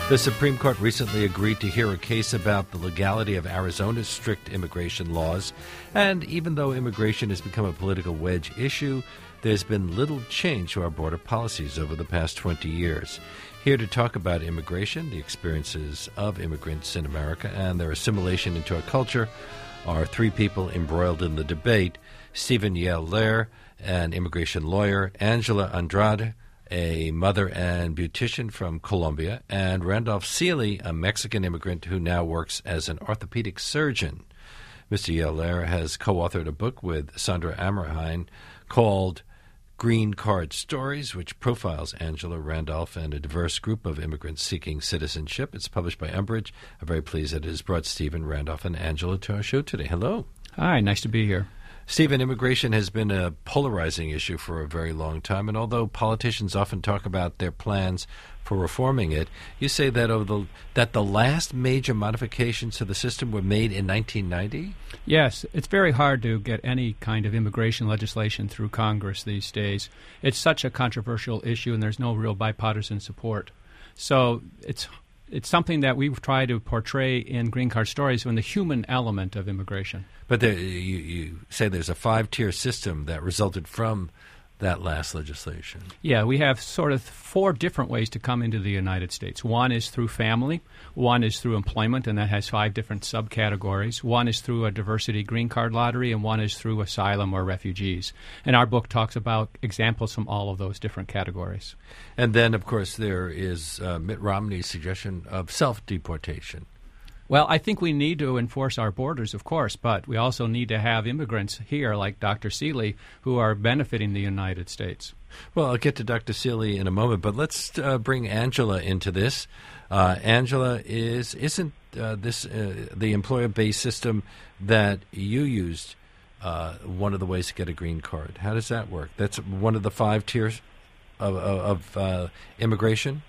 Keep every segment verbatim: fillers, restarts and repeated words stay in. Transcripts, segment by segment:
The Supreme Court recently agreed to hear a case about the legality of Arizona's strict immigration laws. And even though immigration has become a political wedge issue, there's been little change to our border policies over the past twenty years. Here to talk about immigration, the experiences of immigrants in America, and their assimilation into our culture are three people embroiled in the debate: Stephen Yael-Lehr, an immigration lawyer; Angela Andrade, a mother and beautician from Colombia; and Randolph Seeley, a Mexican immigrant who now works as an orthopedic surgeon. Mister Yael-Lehr has co-authored a book with Sandra Amerhein called Green Card Stories, which profiles Angela, Randolph, and a diverse group of immigrants seeking citizenship. It's published by Umbridge. I'm very pleased that it has brought Stephen, Randolph, and Angela to our show today. Hello. Hi, nice to be here. Stephen, immigration has been a polarizing issue for a very long time, and although politicians often talk about their plans for reforming it, you say that over the, that the last major modifications to the system were made in nineteen ninety? Yes, it's very hard to get any kind of immigration legislation through Congress these days. It's such a controversial issue, and there's no real bipartisan support. So it's it's something that we try to portray in Green Card Stories in the human element of immigration. But there, you, you say there's a five-tier system that resulted from that last legislation. Yeah, we have sort of four different ways to come into the United States. One is through family, one is through employment, and that has five different subcategories. One is through a diversity green card lottery, and one is through asylum or refugees. And our book talks about examples from all of those different categories. And then, of course, there is uh, Mitt Romney's suggestion of self-deportation. Well, I think we need to enforce our borders, of course, but we also need to have immigrants here, like Doctor Seeley, who are benefiting the United States. Well, I'll get to Doctor Seeley in a moment, but let's uh, bring Angela into this. Uh, Angela, is isn't uh, this uh, the employer-based system that you used uh, one of the ways to get a green card? How does that work? That's one of the five tiers of, of, of uh, immigration?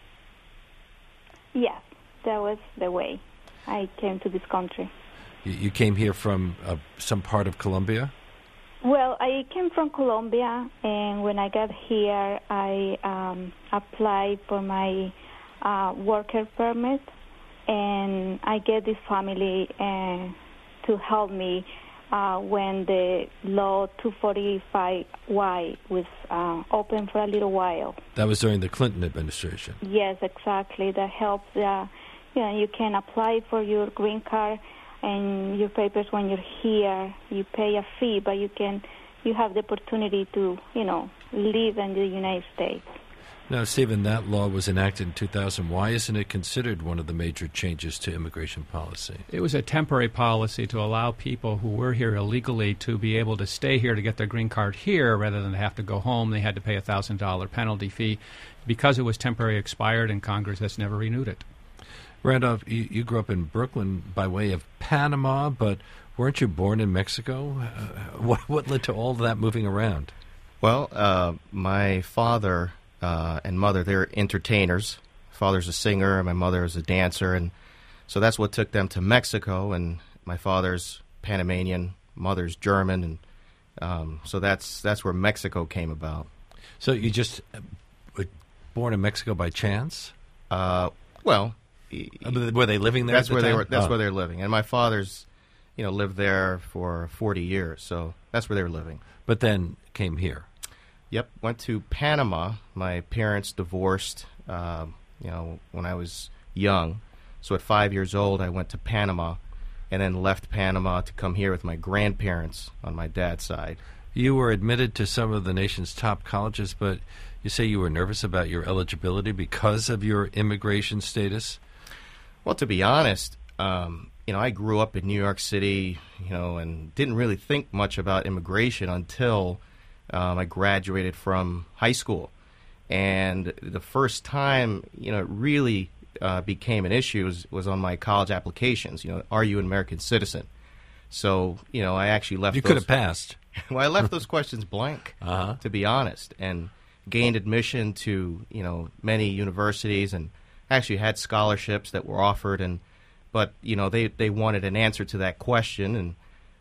Yes, that was the way I came to this country. You, you came here from uh, some part of Colombia? Well, I came from Colombia, and when I got here, I um, applied for my uh, worker permit, and I get this family uh, to help me uh, when the law two forty-five Y was uh, open for a little while. That was during the Clinton administration? Yes, exactly. That helped uh, You know, you can apply for your green card and your papers when you're here. You pay a fee, but you can, you have the opportunity to, you know, live in the United States. Now, Stephen, that law was enacted in two thousand. Why isn't it considered one of the major changes to immigration policy? It was a temporary policy to allow people who were here illegally to be able to stay here to get their green card here rather than have to go home. They had to pay a one thousand dollars penalty fee. Because it was temporary expired, and Congress has never renewed it. Randolph, you, you grew up in Brooklyn by way of Panama, but weren't you born in Mexico? Uh, what, what led to all of that moving around? Well, uh, my father uh, and mother, they're entertainers. Father's a singer, and my mother is a dancer, and so that's what took them to Mexico. And my father's Panamanian, mother's German, and um, so that's that's where Mexico came about. So you just uh, were born in Mexico by chance? Uh, well. Were they living there? That's at the where time? they were. That's oh. where they're living. And my father's, you know, lived there for forty years, so that's where they were living. But then came here. Yep, went to Panama. My parents divorced, uh, you know, when I was young. So at five years old, I went to Panama, and then left Panama to come here with my grandparents on my dad's side. You were admitted to some of the nation's top colleges, but you say you were nervous about your eligibility because of your immigration status? Well, to be honest, um, you know, I grew up in New York City, you know, and didn't really think much about immigration until um, I graduated from high school. And the first time, you know, it really uh, became an issue was, was on my college applications. You know, are you an American citizen? So, you know, I actually left You those, could have passed. Well, I left those questions blank, uh-huh. to be honest, and gained admission to, you know, many universities, and actually had scholarships that were offered, and but, you know, they, they wanted an answer to that question, and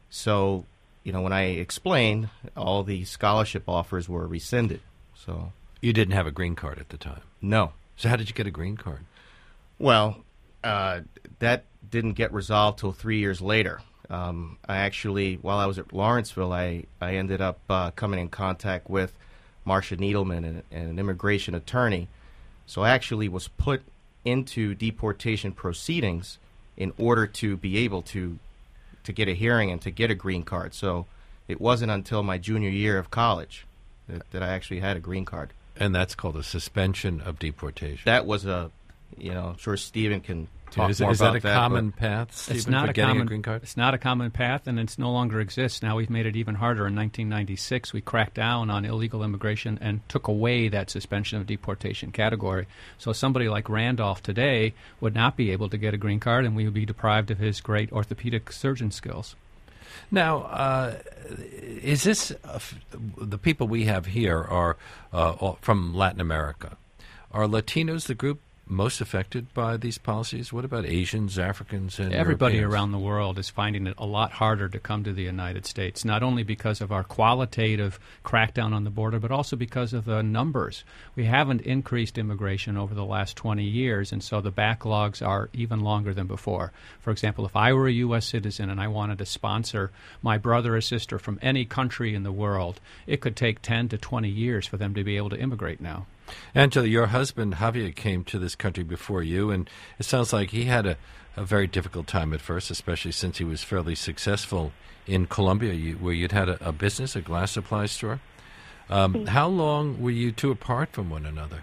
so, you know, when I explained, all the scholarship offers were rescinded. So you didn't have a green card at the time? No. So how did you get a green card? Well, uh, that didn't get resolved till three years later. Um, I actually, while I was at Lawrenceville, I, I ended up uh, coming in contact with Marsha Needleman, an, an immigration attorney. So I actually was put into deportation proceedings in order to be able to to get a hearing and to get a green card. So it wasn't until my junior year of college that, that I actually had a green card. And that's called a suspension of deportation. That was a, you know, I'm sure Stephen can talk is, more is about that a that, common but path, Stephen, It's not for a getting common a green card? It's not a common path, and it's no longer exists. Now we've made it even harder. In nineteen ninety-six, we cracked down on illegal immigration and took away that suspension of deportation category. So somebody like Randolph today would not be able to get a green card, and we would be deprived of his great orthopedic surgeon skills. Now, uh, is this uh, f- the people we have here are uh, all from Latin America? Are Latinos the group most affected by these policies? What about Asians, Africans, and Everybody Europeans? around the world is finding it a lot harder to come to the United States, not only because of our qualitative crackdown on the border, but also because of the numbers. We haven't increased immigration over the last twenty years, and so the backlogs are even longer than before. For example, if I were a U S citizen and I wanted to sponsor my brother or sister from any country in the world, it could take ten to twenty years for them to be able to immigrate now. Angela, your husband Javier came to this country before you, and it sounds like he had a, a very difficult time at first, especially since he was fairly successful in Colombia, you, where you'd had a, a business, a glass supply store. Um, how long were you two apart from one another?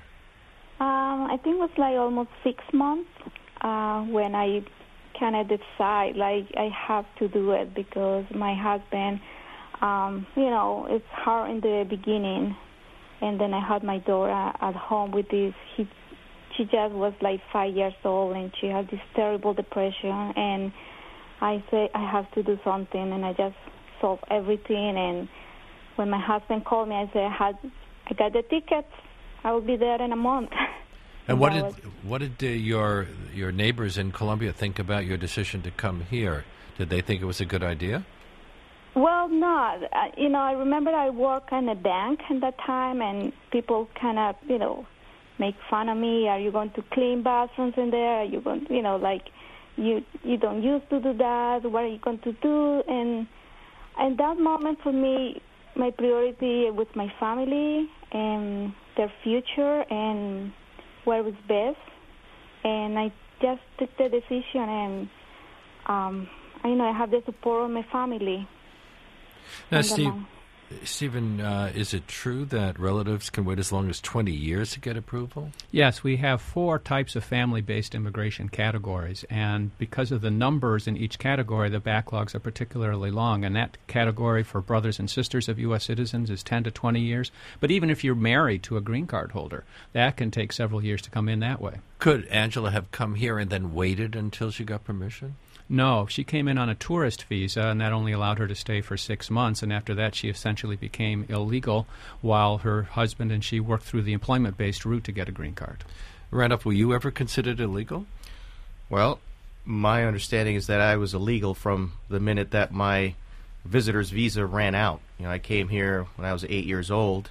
Um, I think it was like almost six months uh, when I kind of decide like I have to do it because my husband, um, you know, it's hard in the beginning. And then I had my daughter at home with this. He, she just was like five years old, and she had this terrible depression. And I said, I have to do something, and I just solved everything. And when my husband called me, I said, I, had, I got the tickets. I will be there in a month. And what that did was- what did uh, your your neighbors in Colombia think about your decision to come here? Did they think it was a good idea? Well, not. Uh, you know, I remember I worked in a bank at that time, and people kind of, you know, make fun of me. Are you going to clean bathrooms in there? Are you going to, you know, like, you you don't used to do that. What are you going to do? And in that moment for me, my priority was my family and their future and what was best. And I just took the decision, and, um, I, you know, I have the support of my family. Now, And, Steve, um, Stephen, uh, is it true that relatives can wait as long as twenty years to get approval? Yes, we have four types of family-based immigration categories, and because of the numbers in each category, the backlogs are particularly long. And that category for brothers and sisters of U S citizens is ten to twenty years. But even if you're married to a green card holder, that can take several years to come in that way. Could Angela have come here and then waited until she got permission? No, she came in on a tourist visa, and that only allowed her to stay for six months. And after that, she essentially became illegal while her husband and she worked through the employment-based route to get a green card. Randolph, were you ever considered illegal? Well, my understanding is that I was illegal from the minute that my visitor's visa ran out. You know, I came here when I was eight years old,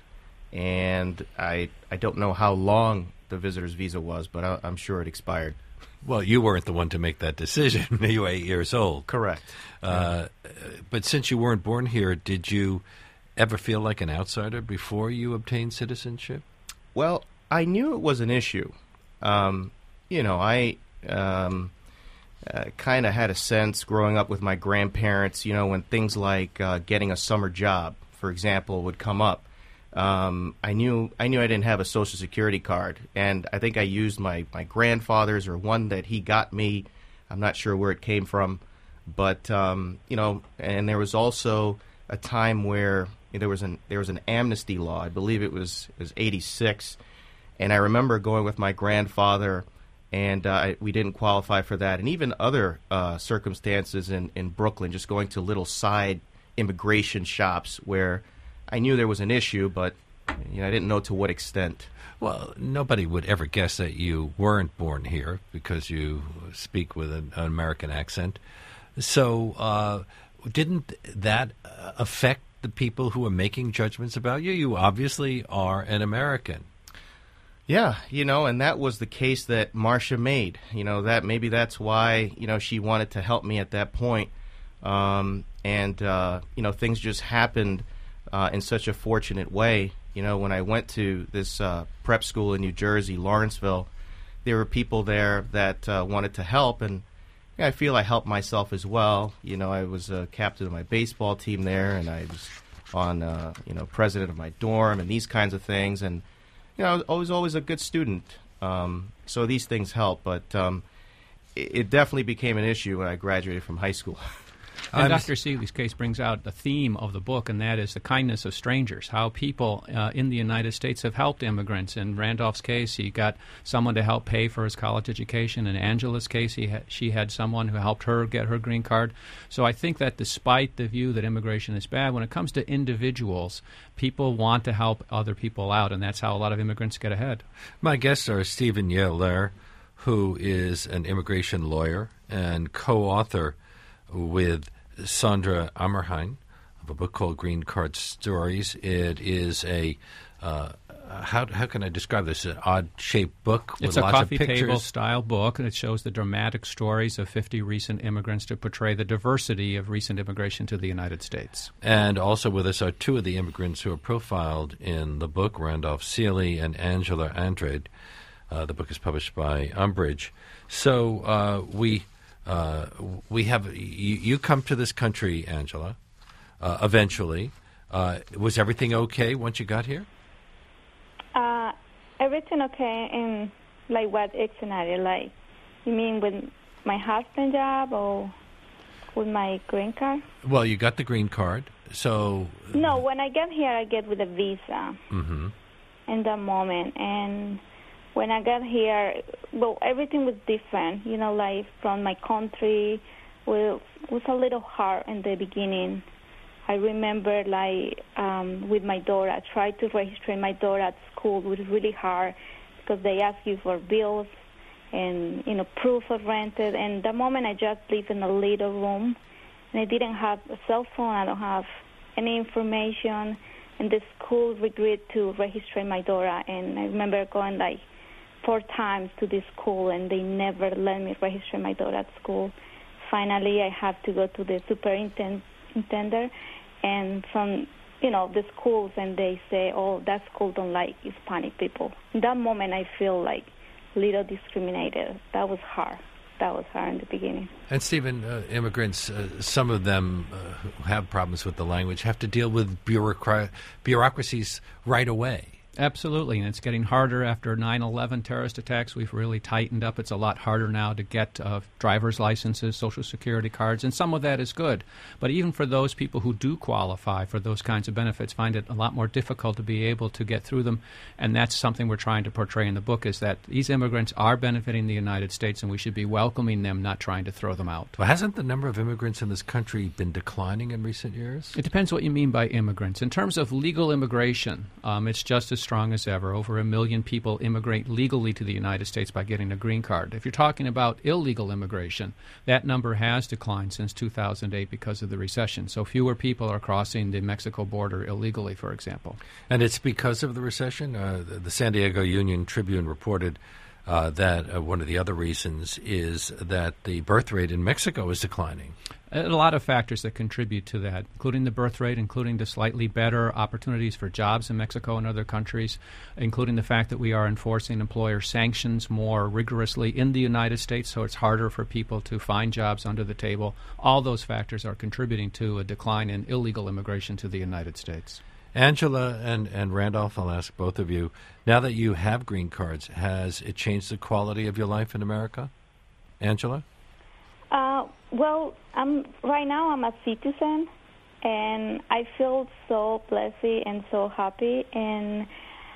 and I I don't know how long the visitor's visa was, but I, I'm sure it expired. Well, you weren't the one to make that decision. You were eight years old. Correct. Uh, but since you weren't born here, did you ever feel like an outsider before you obtained citizenship? Well, I knew it was an issue. Um, you know, I um, uh, kind of had a sense growing up with my grandparents, you know, when things like uh, getting a summer job, for example, would come up. Um, I knew I knew I didn't have a Social Security card, and I think I used my, my grandfather's or one that he got me. I'm not sure where it came from, but um, you know, and there was also a time where there was an there was an amnesty law. I believe it was it was eighty-six, and I remember going with my grandfather, and uh, we didn't qualify for that, and even other uh, circumstances in, in Brooklyn, just going to little side immigration shops where I knew there was an issue, but you know, I didn't know to what extent. Well, nobody would ever guess that you weren't born here because you speak with an, an American accent. So uh, didn't that affect the people who are making judgments about you? You obviously are an American. Yeah, you know, and that was the case that Marcia made. You know, that maybe that's why, you know, she wanted to help me at that point. Um, and, uh, you know, things just happened uh, in such a fortunate way. You know, when I went to this uh, prep school in New Jersey, Lawrenceville, there were people there that uh, wanted to help, and I feel I helped myself as well. You know, I was a captain of my baseball team there, and I was on, uh, you know, president of my dorm and these kinds of things. And, you know, I was always a good student. Um, so these things help. But um, it, it definitely became an issue when I graduated from high school. And Doctor Seeley's case brings out the theme of the book, and that is the kindness of strangers, how people uh, in the United States have helped immigrants. In Randolph's case, he got someone to help pay for his college education. In Angela's case, he ha- she had someone who helped her get her green card. So I think that despite the view that immigration is bad, when it comes to individuals, people want to help other people out, and that's how a lot of immigrants get ahead. My guests are Stephen Yeller, who is an immigration lawyer and co-author with Sandra Ammerhein of a book called Green Card Stories. It is a, uh, how how can I describe this, an odd-shaped book with it's a lots coffee of pictures. table-style book, and it shows the dramatic stories of fifty recent immigrants to portray the diversity of recent immigration to the United States. And also with us are two of the immigrants who are profiled in the book, Randolph Seeley and Angela Andrade. Uh, the book is published by Umbridge. So uh, we... Uh, we have you, you come to this country, Angela, uh, eventually. Uh, was everything okay once you got here? Uh, everything okay in, like, what scenario? Like, you mean with my husband job or with my green card? Well, you got the green card, so... No, when I get here, I get with a visa mm-hmm. in that moment. And when I got here, well, everything was different. You know, like from my country, well, it was a little hard in the beginning. I remember, like, um, with my daughter, I tried to register my daughter at school. It was really hard because they ask you for bills and, you know, proof of rented. And the moment I just live in a little room, and I didn't have a cell phone, I don't have any information. And the school agreed to register my daughter. And I remember going, like, four times to this school, and they never let me register my daughter at school. Finally, I have to go to the superintendent, and from, you know, the schools, and they say, oh, that school don't like Hispanic people. In that moment, I feel like a little discriminated. That was hard. That was hard in the beginning. And, Stephen, uh, immigrants, uh, some of them uh, who have problems with the language have to deal with bureaucra- bureaucracies right away. Absolutely, and it's getting harder after nine eleven terrorist attacks. We've really tightened up. It's a lot harder now to get uh, driver's licenses, Social Security cards, and some of that is good. But even for those people who do qualify for those kinds of benefits, find it a lot more difficult to be able to get through them, and that's something we're trying to portray in the book, is that these immigrants are benefiting the United States, and we should be welcoming them, not trying to throw them out. Well, hasn't the number of immigrants in this country been declining in recent years? It depends what you mean by immigrants. In terms of legal immigration, um, it's just as strong as ever. Over a million people immigrate legally to the United States by getting a green card. If you're talking about illegal immigration, that number has declined since two thousand eight because of the recession. So fewer people are crossing the Mexico border illegally, for example. And it's because of the recession? Uh, the, the San Diego Union Tribune reported uh, that uh, one of the other reasons is that the birth rate in Mexico is declining. A lot of factors that contribute to that, including the birth rate, including the slightly better opportunities for jobs in Mexico and other countries, including the fact that we are enforcing employer sanctions more rigorously in the United States, so it's harder for people to find jobs under the table. All those factors are contributing to a decline in illegal immigration to the United States. Angela and, and Randolph, I'll ask both of you, now that you have green cards, has it changed the quality of your life in America? Angela? Uh, well, I'm, right now I'm a citizen, and I feel so blessed and so happy. And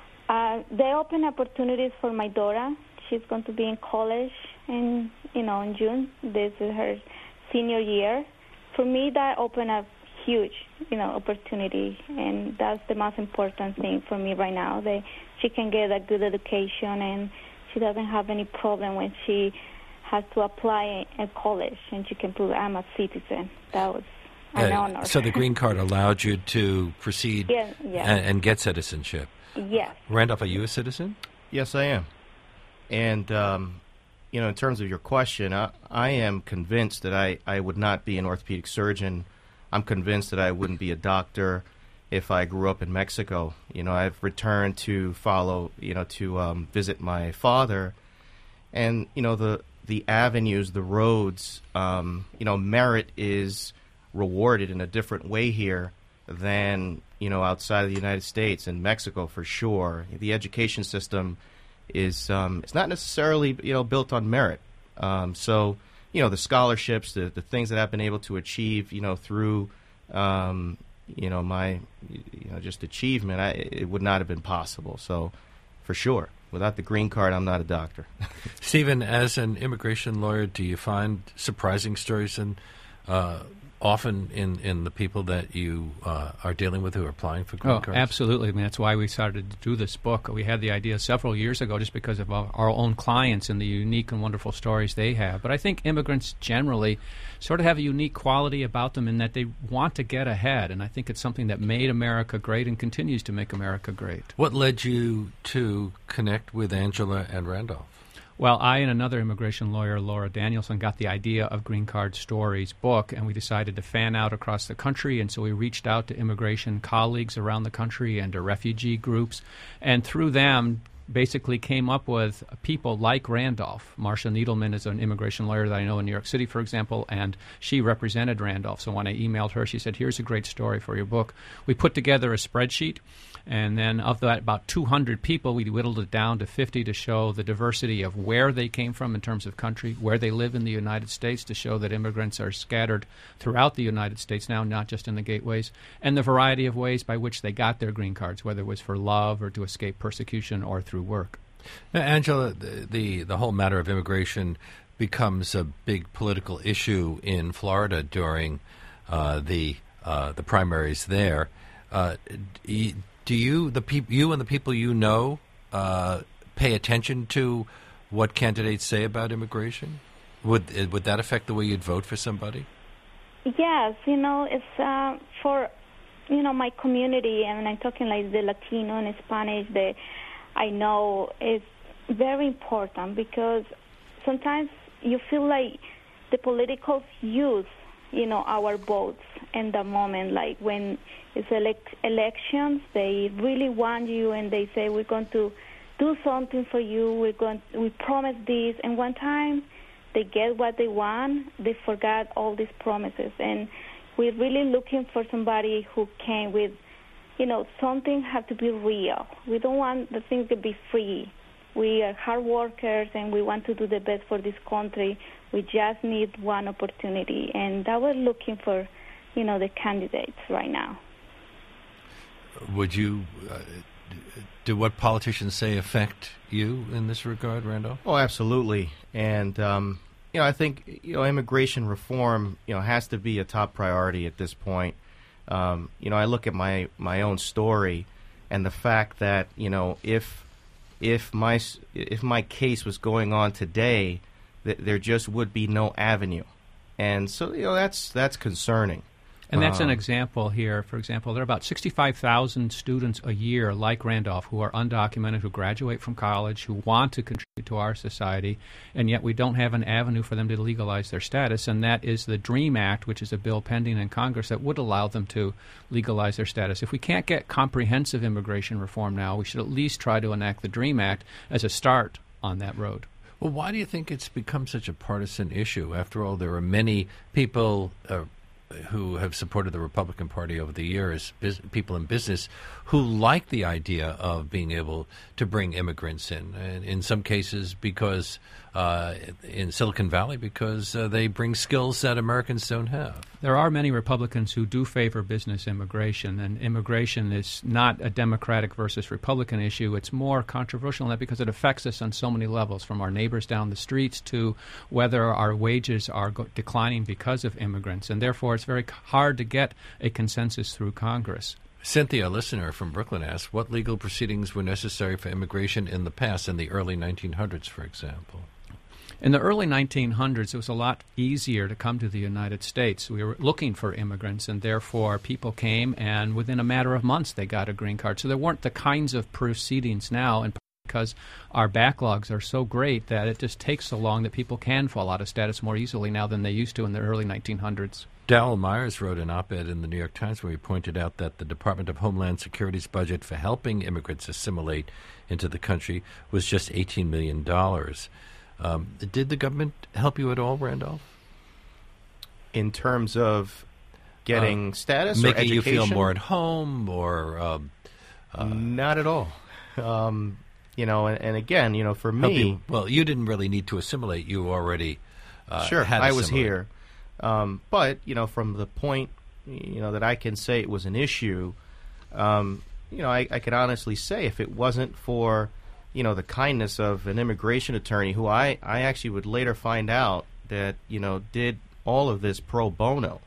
uh, they open opportunities for my daughter. She's going to be in college in, you know, in June. This is her senior year. For me, that opened a huge, you know, opportunity, and that's the most important thing for me right now. That she can get a good education, and she doesn't have any problem when she has to apply at college, and she can prove I'm a citizen. That was an uh, honor. So the green card allowed you to proceed yeah, yeah. and, and get citizenship. Yes. Randolph, are you a citizen? Yes, I am. And, um, you know, in terms of your question, I, I am convinced that I, I would not be an orthopedic surgeon. I'm convinced that I wouldn't be a doctor if I grew up in Mexico. You know, I've returned to follow, you know, to um, visit my father. And, you know, the, the avenues, the roads, um, you know, merit is rewarded in a different way here than, you know, outside of the United States and Mexico for sure. The education system is um, it's not necessarily, you know, built on merit. Um, so, you know, the scholarships, the, the things that I've been able to achieve, you know, through, um, you know, my, you know, just achievement, I, it would not have been possible. So, for sure, without the green card, I'm not a doctor. Stephen, as an immigration lawyer, do you find surprising stories and uh, often in, in the people that you uh, are dealing with who are applying for green oh, cards? Absolutely. I mean, that's why we started to do this book. We had the idea several years ago just because of our, our own clients and the unique and wonderful stories they have. But I think immigrants generally sort of have a unique quality about them in that they want to get ahead, and I think it's something that made America great and continues to make America great. What led you to connect with Angela and Randolph? Well, I and another immigration lawyer, Laura Danielson, got the idea of Green Card Stories book, and we decided to fan out across the country, and so we reached out to immigration colleagues around the country and to refugee groups, and through them basically came up with people like Randolph. Marcia Needleman is an immigration lawyer that I know in New York City, for example, and she represented Randolph. So when I emailed her, she said, here's a great story for your book. We put together a spreadsheet, and then of that about two hundred people, we whittled it down to fifty to show the diversity of where they came from in terms of country, where they live in the United States, to show that immigrants are scattered throughout the United States now, not just in the gateways, and the variety of ways by which they got their green cards, whether it was for love or to escape persecution or through work. Now, Angela, the, the the whole matter of immigration becomes a big political issue in Florida during uh, the uh, the primaries there. Uh, do you the peop- you and the people you know uh, pay attention to what candidates say about immigration? Would would that affect the way you'd vote for somebody? Yes, you know, it's uh, for you know my community, and I'm talking like the Latino and Spanish. The I know it's very important because sometimes you feel like the politicals use, you know, our votes in the moment. Like when it's elec- elections, they really want you, and they say we're going to do something for you. We're going, we promise this, and one time they get what they want, they forgot all these promises, and we're really looking for somebody who came with, you know, something have to be real. We don't want the thing to be free. We are hard workers, and we want to do the best for this country. We just need one opportunity, and that we're looking for, you know, the candidates right now. Would you, uh, do what politicians say affect you in this regard, Randolph? Oh, absolutely. And, um, you know, I think, you know, immigration reform, you know, has to be a top priority at this point. Um, you know, I look at my, my own story and the fact that, you know, if if my if my case was going on today, th- there just would be no avenue. And so, you know, that's that's concerning. And that's um, an example here. For example, there are about sixty-five thousand students a year like Randolph who are undocumented, who graduate from college, who want to contribute to our society, and yet we don't have an avenue for them to legalize their status, and that is the DREAM Act, which is a bill pending in Congress that would allow them to legalize their status. If we can't get comprehensive immigration reform now, we should at least try to enact the DREAM Act as a start on that road. Well, why do you think it's become such a partisan issue? After all, there are many people uh, who have supported the Republican Party over the years, biz- people in business, who like the idea of being able to bring immigrants in, and in some cases because uh, in Silicon Valley, because uh, they bring skills that Americans don't have. There are many Republicans who do favor business immigration, and immigration is not a Democratic versus Republican issue. It's more controversial in that because it affects us on so many levels, from our neighbors down the streets to whether our wages are go- declining because of immigrants, and therefore it's very hard to get a consensus through Congress. Cynthia, a listener from Brooklyn, asked, what legal proceedings were necessary for immigration in the past, in the early nineteen hundreds, for example? In the early nineteen hundreds, it was a lot easier to come to the United States. We were looking for immigrants, and therefore people came, and within a matter of months they got a green card. So there weren't the kinds of proceedings now, and because our backlogs are so great that it just takes so long that people can fall out of status more easily now than they used to in the early nineteen hundreds. Darrell Myers wrote an op-ed in the New York Times where he pointed out that the Department of Homeland Security's budget for helping immigrants assimilate into the country was just eighteen million dollars. Um, did the government help you at all, Randolph? In terms of getting uh, status or making education? you feel more at home, or um, uh, not at all. Um, you know, and, and again, you know, for help me, you, well, you didn't really need to assimilate. You already uh, sure, had I was assimilated. here. Um, but, you know, from the point, you know, that I can say it was an issue, um, you know, I, I could honestly say if it wasn't for, you know, the kindness of an immigration attorney who I, I actually would later find out that, you know, did all of this pro bono,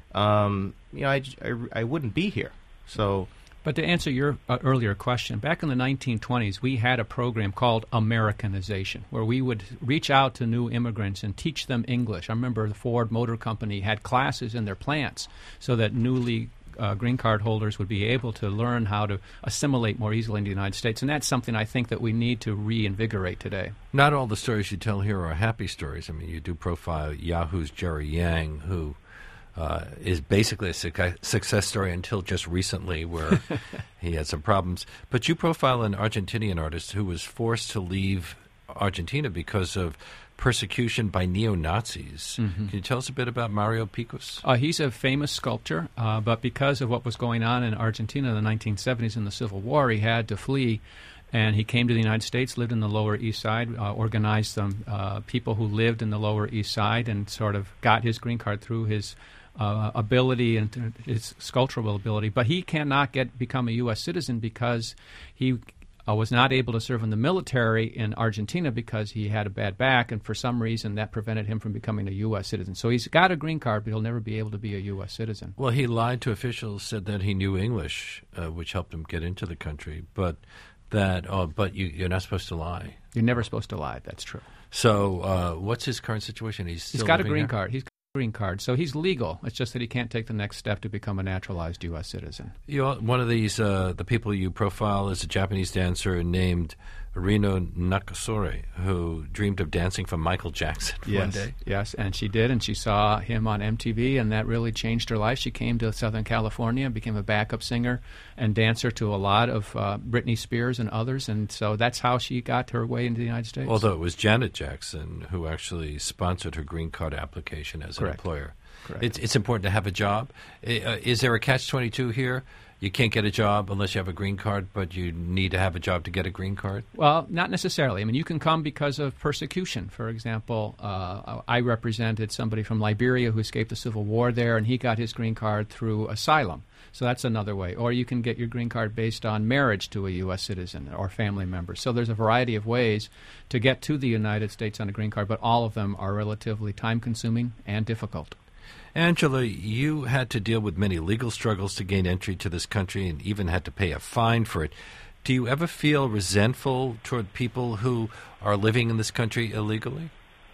um, you know, I, I, I wouldn't be here. So... But to answer your uh, earlier question, back in the nineteen twenties, we had a program called Americanization, where we would reach out to new immigrants and teach them English. I remember the Ford Motor Company had classes in their plants so that newly uh, green card holders would be able to learn how to assimilate more easily in the United States. And that's something I think that we need to reinvigorate today. Not all the stories you tell here are happy stories. I mean, you do profile Yahoo's Jerry Yang, who... Uh, is basically a suc- success story until just recently, where he had some problems. But you profile an Argentinian artist who was forced to leave Argentina because of persecution by neo-Nazis. Mm-hmm. Can you tell us a bit about Mario Picos? Uh, he's a famous sculptor, uh, but because of what was going on in Argentina in the nineteen seventies in the Civil War, he had to flee. And he came to the United States, lived in the Lower East Side, uh, organized some uh, people who lived in the Lower East Side, and sort of got his green card through his uh, ability and his sculptural ability. But he cannot get become a U S citizen because he uh, was not able to serve in the military in Argentina because he had a bad back, and for some reason that prevented him from becoming a U S citizen. So he's got a green card, but he'll never be able to be a U S citizen. Well, he lied to officials, said that he knew English, uh, which helped him get into the country, but... That, oh, but you, you're not supposed to lie. You're never supposed to lie. That's true. So, uh, what's his current situation? He's still he's got a living green here? card. He's got a green card, so he's legal. It's just that he can't take the next step to become a naturalized U S citizen. You know, one of these, uh, the people you profile is a Japanese dancer named Rino Nakasore, who dreamed of dancing for Michael Jackson yes. one day. Yes, and she did, and she saw him on M T V, and that really changed her life. She came to Southern California and became a backup singer and dancer to a lot of uh, Britney Spears and others, and so that's how she got her way into the United States. Although it was Janet Jackson who actually sponsored her green card application as Correct. an employer. Correct. It's, it's important to have a job. Uh, is there a catch twenty-two here? You can't get a job unless you have a green card, but you need to have a job to get a green card? Well, not necessarily. I mean, you can come because of persecution. For example, uh, I represented somebody from Liberia who escaped the Civil War there, and he got his green card through asylum. So that's another way. Or you can get your green card based on marriage to a U S citizen or family member. So there's a variety of ways to get to the United States on a green card, but all of them are relatively time-consuming and difficult. Angela, you had to deal with many legal struggles to gain entry to this country and even had to pay a fine for it. Do you ever feel resentful toward people who are living in this country illegally?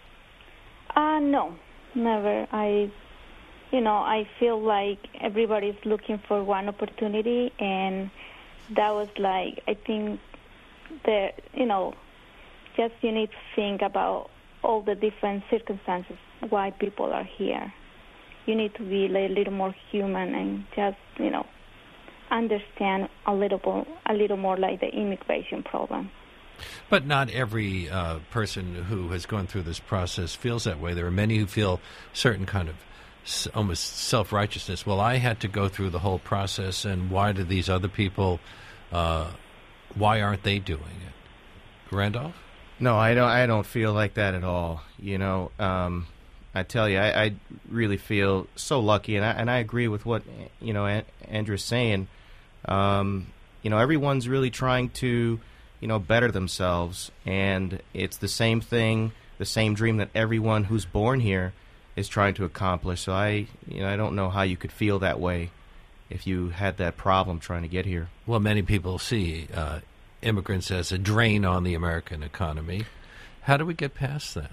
Uh, no, never. I, you know, I feel like everybody's looking for one opportunity, and that was like, I think that, you know, just you need to think about all the different circumstances why people are here. You need to be a little more human and just, you know, understand a little more, a little more like the immigration problem. But not every uh, person who has gone through this process feels that way. There are many who feel certain kind of s- almost self-righteousness. Well, I had to go through the whole process, and why do these other people, uh, why aren't they doing it? Randolph? No, I don't. I don't feel like that at all. You know, um, I tell you, I, I really feel so lucky, and I, and I agree with what you know An- Andrew's saying. Um, you know, everyone's really trying to, you know, better themselves, and it's the same thing, the same dream that everyone who's born here is trying to accomplish. So I, you know, I don't know how you could feel that way if you had that problem trying to get here. Well, many people see uh, immigrants as a drain on the American economy. How do we get past that?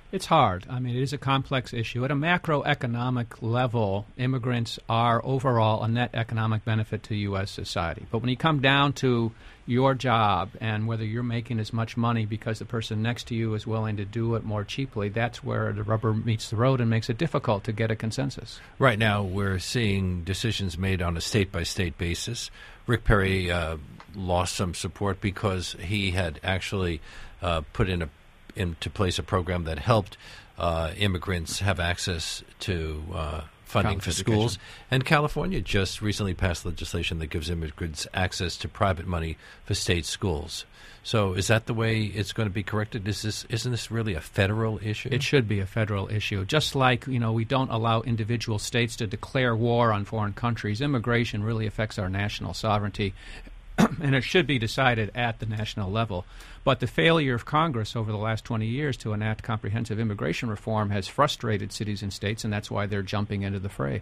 It's hard. I mean, it is a complex issue. At a macroeconomic level, immigrants are overall a net economic benefit to U S society. But when you come down to your job and whether you're making as much money because the person next to you is willing to do it more cheaply, that's where the rubber meets the road and makes it difficult to get a consensus. Right now, we're seeing decisions made on a state-by-state basis. Rick Perry uh, lost some support because he had actually uh, put in a into place a program that helped uh, immigrants have access to uh, funding for schools. And California just recently passed legislation that gives immigrants access to private money for state schools. So is that the way it's going to be corrected? Is this, isn't this really a federal issue? It should be a federal issue. Just like, you know, we don't allow individual states to declare war on foreign countries, immigration really affects our national sovereignty. And it should be decided at the national level. But the failure of Congress over the last twenty years to enact comprehensive immigration reform has frustrated cities and states, and that's why they're jumping into the fray.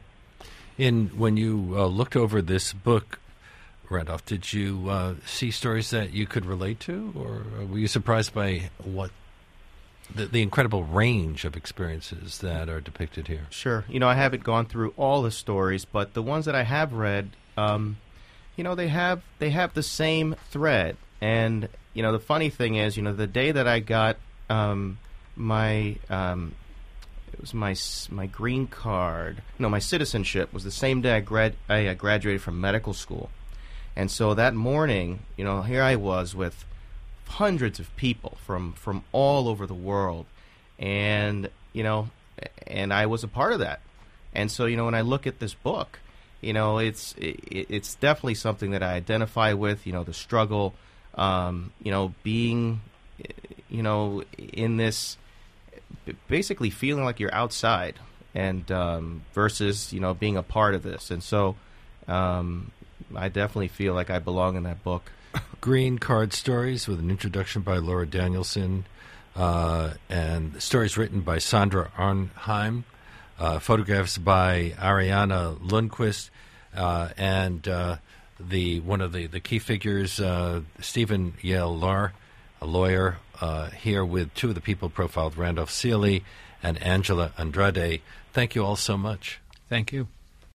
In when you uh, looked over this book, Randolph, did you uh, see stories that you could relate to, or were you surprised by what the, the incredible range of experiences that are depicted here? Sure. You know, I haven't gone through all the stories, but the ones that I have read, um, you know, they have they have the same thread. And, you know, the funny thing is, you know, the day that I got um, my, um, it was my my green card, no, my citizenship was the same day I, grad, I uh, graduated from medical school. And so that morning, you know, here I was with hundreds of people from, from all over the world. And, you know, and I was a part of that. And so, you know, when I look at this book, you know, it's it, it's definitely something that I identify with, you know, the struggle, um, you know, being, you know, in this, basically feeling like you're outside and um, versus, you know, being a part of this. And so um, I definitely feel like I belong in that book. Green Card Stories, with an introduction by Laura Danielson, uh, and stories written by Sandra Arnheim. Uh, photographs by Ariana Lundquist, uh, and uh, the one of the, the key figures, uh, Stephen Yale-Lar, a lawyer, uh, here with two of the people profiled, Randolph Seeley and Angela Andrade. Thank you all so much. Thank you.